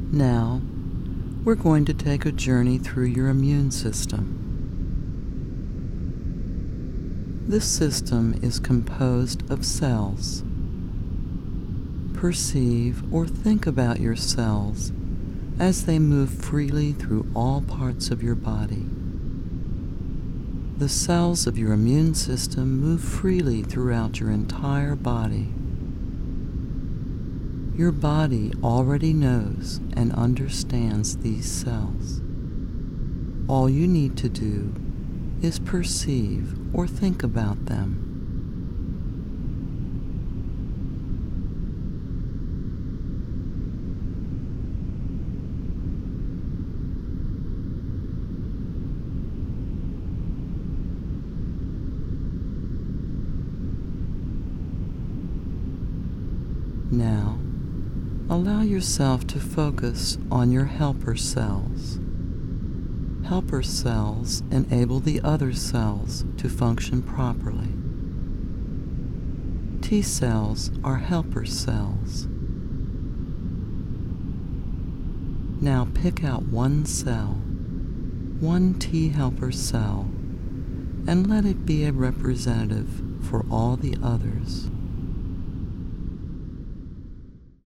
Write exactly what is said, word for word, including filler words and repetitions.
Now, we're going to take a journey through your immune system. This system is composed of cells. Perceive or think about your cells as they move freely through all parts of your body. The cells of your immune system move freely throughout your entire body. Your body already knows and understands these cells. All you need to do is perceive or think about them. Now, allow yourself to focus on your helper cells. Helper cells enable the other cells to function properly. T cells are helper cells. Now pick out one cell, one T helper cell, and let it be a representative for all the others.